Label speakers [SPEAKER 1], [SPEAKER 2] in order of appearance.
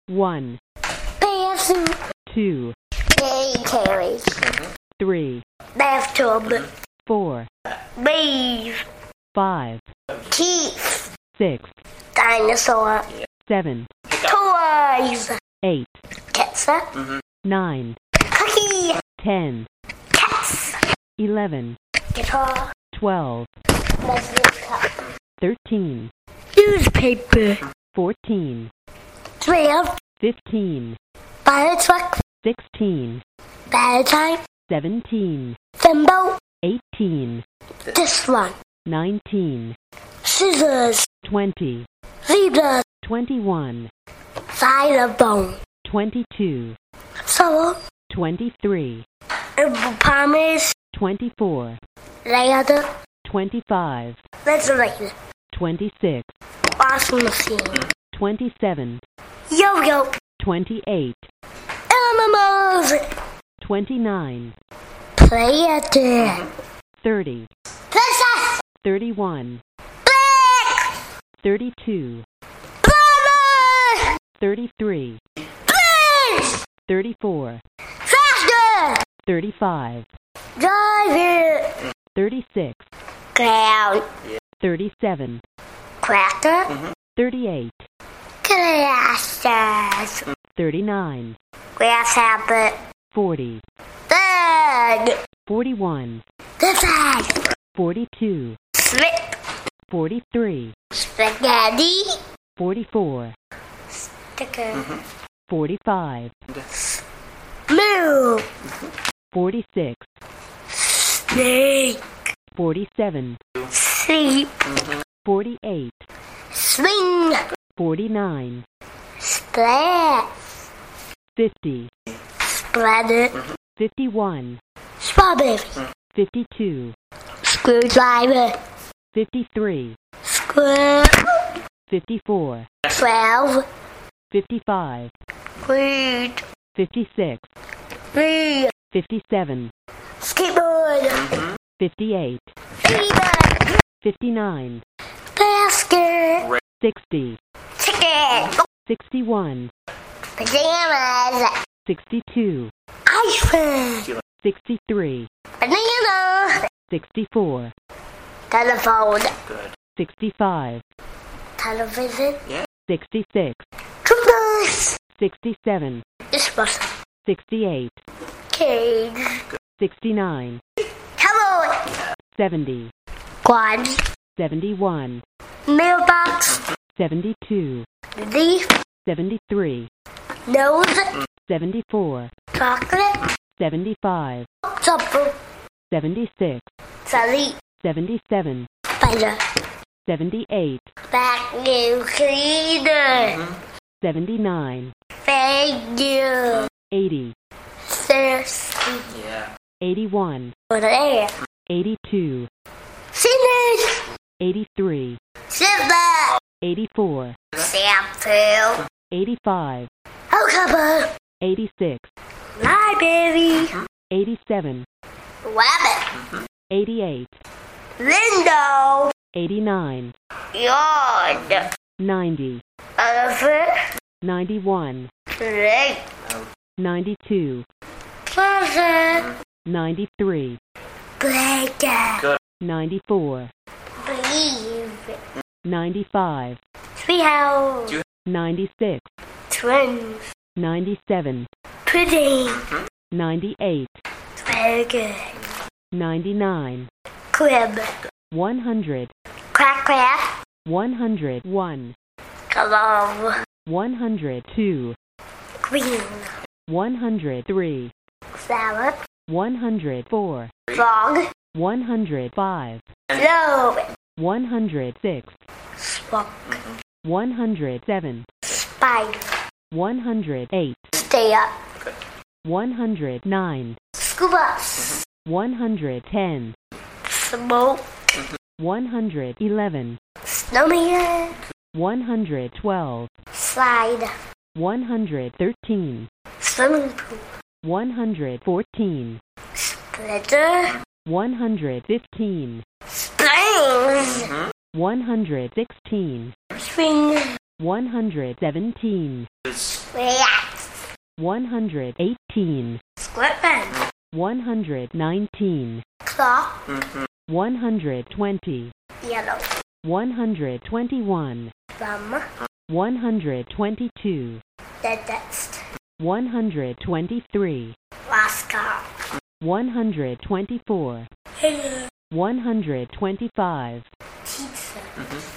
[SPEAKER 1] 1,
[SPEAKER 2] Pencil.
[SPEAKER 1] 2,
[SPEAKER 2] Carrots.
[SPEAKER 1] 3,
[SPEAKER 2] Bathtub.
[SPEAKER 1] 4,
[SPEAKER 2] Beef.
[SPEAKER 1] 5,
[SPEAKER 2] Teeth.
[SPEAKER 1] 6,
[SPEAKER 2] Dinosaur.
[SPEAKER 1] 7,
[SPEAKER 2] Toys.
[SPEAKER 1] 8,
[SPEAKER 2] Ketchup.
[SPEAKER 1] 9,
[SPEAKER 2] Cookie.
[SPEAKER 1] 10,
[SPEAKER 2] Cats.
[SPEAKER 1] 11,
[SPEAKER 2] Guitar.
[SPEAKER 1] 12,
[SPEAKER 2] Message cup.
[SPEAKER 1] 13,
[SPEAKER 2] Newspaper.
[SPEAKER 1] 14,
[SPEAKER 2] 12.
[SPEAKER 1] 15,
[SPEAKER 2] Fire truck.
[SPEAKER 1] 16,
[SPEAKER 2] Valentine.
[SPEAKER 1] 17,
[SPEAKER 2] Thimble.
[SPEAKER 1] 18,
[SPEAKER 2] This one.
[SPEAKER 1] 19,
[SPEAKER 2] Scissors.
[SPEAKER 1] 20,
[SPEAKER 2] Zebra.
[SPEAKER 1] 21,
[SPEAKER 2] Xylophone.
[SPEAKER 1] 22,
[SPEAKER 2] Solo.
[SPEAKER 1] 23,
[SPEAKER 2] Hippopotamus.
[SPEAKER 1] 24,
[SPEAKER 2] Ladder.
[SPEAKER 1] 25,
[SPEAKER 2] Refrigerator.
[SPEAKER 1] 26,
[SPEAKER 2] Washing machine.
[SPEAKER 1] 27,
[SPEAKER 2] Yo-yo.
[SPEAKER 1] 28,
[SPEAKER 2] Animals.
[SPEAKER 1] 29,
[SPEAKER 2] Predator.
[SPEAKER 1] 30,
[SPEAKER 2] Princess.
[SPEAKER 1] 31,
[SPEAKER 2] Black.
[SPEAKER 1] 32,
[SPEAKER 2] Brother.
[SPEAKER 1] 33,
[SPEAKER 2] Please.
[SPEAKER 1] 34,
[SPEAKER 2] Faster.
[SPEAKER 1] 35,
[SPEAKER 2] Driver.
[SPEAKER 1] 36,
[SPEAKER 2] Ground.
[SPEAKER 1] 37,
[SPEAKER 2] Cracker.
[SPEAKER 1] 38,
[SPEAKER 2] Glasses.
[SPEAKER 1] 39,
[SPEAKER 2] Grasshopper.
[SPEAKER 1] 40,
[SPEAKER 2] Bird.
[SPEAKER 1] 41,
[SPEAKER 2] The bag.
[SPEAKER 1] 42,
[SPEAKER 2] Slip.
[SPEAKER 1] 43,
[SPEAKER 2] Spaghetti.
[SPEAKER 1] 44,
[SPEAKER 2] Sticker.
[SPEAKER 1] 45,
[SPEAKER 2] Move.
[SPEAKER 1] 46,
[SPEAKER 2] Snake.
[SPEAKER 1] 47,
[SPEAKER 2] Sleep.
[SPEAKER 1] 48,
[SPEAKER 2] Swing.
[SPEAKER 1] 49,
[SPEAKER 2] Splat.
[SPEAKER 1] 50,
[SPEAKER 2] Spreader.
[SPEAKER 1] 51,
[SPEAKER 2] Strawberry.
[SPEAKER 1] 52,
[SPEAKER 2] Screwdriver.
[SPEAKER 1] 53,
[SPEAKER 2] Square.
[SPEAKER 1] 54,
[SPEAKER 2] 12.
[SPEAKER 1] 55,
[SPEAKER 2] Weed.
[SPEAKER 1] 56,
[SPEAKER 2] Reed.
[SPEAKER 1] 57,
[SPEAKER 2] Skateboard.
[SPEAKER 1] 58,
[SPEAKER 2] Fever.
[SPEAKER 1] 59,
[SPEAKER 2] Basket.
[SPEAKER 1] 60,
[SPEAKER 2] Ticket.
[SPEAKER 1] 61,
[SPEAKER 2] Pajamas.
[SPEAKER 1] 62,
[SPEAKER 2] Ice cream.
[SPEAKER 1] 63,
[SPEAKER 2] Banana.
[SPEAKER 1] 64,
[SPEAKER 2] Telephone.
[SPEAKER 1] 65,
[SPEAKER 2] Television.
[SPEAKER 1] 66,
[SPEAKER 2] Toothbrush.
[SPEAKER 1] 67,
[SPEAKER 2] Dishwasher.
[SPEAKER 1] 68,
[SPEAKER 2] Cage.
[SPEAKER 1] 69,
[SPEAKER 2] Hello.
[SPEAKER 1] 70,
[SPEAKER 2] Quad.
[SPEAKER 1] 71,
[SPEAKER 2] Mailbox.
[SPEAKER 1] 72,
[SPEAKER 2] Leaf.
[SPEAKER 1] 73,
[SPEAKER 2] Nose.
[SPEAKER 1] 74,
[SPEAKER 2] Chocolate.
[SPEAKER 1] 75,
[SPEAKER 2] Supper.
[SPEAKER 1] 76,
[SPEAKER 2] Sally.
[SPEAKER 1] 77,
[SPEAKER 2] Spider.
[SPEAKER 1] 78,
[SPEAKER 2] Vacuum cleaner.
[SPEAKER 1] 79,
[SPEAKER 2] Thank you.
[SPEAKER 1] 80,
[SPEAKER 2] Thirsty.
[SPEAKER 1] 81,
[SPEAKER 2] Over there.
[SPEAKER 1] 82,
[SPEAKER 2] Sinners.
[SPEAKER 1] 83,
[SPEAKER 2] Silver.
[SPEAKER 1] 84,
[SPEAKER 2] Shampoo.
[SPEAKER 1] 85,
[SPEAKER 2] Cover.
[SPEAKER 1] 86,
[SPEAKER 2] Library.
[SPEAKER 1] 87,
[SPEAKER 2] Rabbit.
[SPEAKER 1] 88,
[SPEAKER 2] Window.
[SPEAKER 1] 89,
[SPEAKER 2] Yard.
[SPEAKER 1] 90,
[SPEAKER 2] Elephant.
[SPEAKER 1] 91,
[SPEAKER 2] Leg.
[SPEAKER 1] 92,
[SPEAKER 2] Closet.
[SPEAKER 1] 93,
[SPEAKER 2] Blanket.
[SPEAKER 1] 94,
[SPEAKER 2] Breathe.
[SPEAKER 1] 95,
[SPEAKER 2] Treehouse.
[SPEAKER 1] 96,
[SPEAKER 2] Twins.
[SPEAKER 1] 97,
[SPEAKER 2] Pudding.
[SPEAKER 1] 98,
[SPEAKER 2] Very good.
[SPEAKER 1] 99,
[SPEAKER 2] Crib.
[SPEAKER 1] 100,
[SPEAKER 2] Crack crack.
[SPEAKER 1] 101,
[SPEAKER 2] Glove.
[SPEAKER 1] 102,
[SPEAKER 2] Green.
[SPEAKER 1] 103,
[SPEAKER 2] Salad.
[SPEAKER 1] 104,
[SPEAKER 2] Frog.
[SPEAKER 1] 105,
[SPEAKER 2] Low.
[SPEAKER 1] 106,
[SPEAKER 2] Spock.
[SPEAKER 1] 107,
[SPEAKER 2] Spider.
[SPEAKER 1] 108,
[SPEAKER 2] Stay up.
[SPEAKER 1] 109,
[SPEAKER 2] Scuba.
[SPEAKER 1] 110,
[SPEAKER 2] Smoke.
[SPEAKER 1] 111,
[SPEAKER 2] Snowman.
[SPEAKER 1] 112,
[SPEAKER 2] Slide.
[SPEAKER 1] 113,
[SPEAKER 2] Swimming pool.
[SPEAKER 1] 114,
[SPEAKER 2] Splitter.
[SPEAKER 1] 115,
[SPEAKER 2] Springs.
[SPEAKER 1] 116,
[SPEAKER 2] Swing.
[SPEAKER 1] 117,
[SPEAKER 2] Rat.
[SPEAKER 1] 118,
[SPEAKER 2] Squidman.
[SPEAKER 1] 119,
[SPEAKER 2] Claw.
[SPEAKER 1] 120,
[SPEAKER 2] Yellow.
[SPEAKER 1] 121,
[SPEAKER 2] Bum.
[SPEAKER 1] 122,
[SPEAKER 2] Dentist.
[SPEAKER 1] 123,
[SPEAKER 2] Rascal.
[SPEAKER 1] 124, 125,
[SPEAKER 2] Pizza.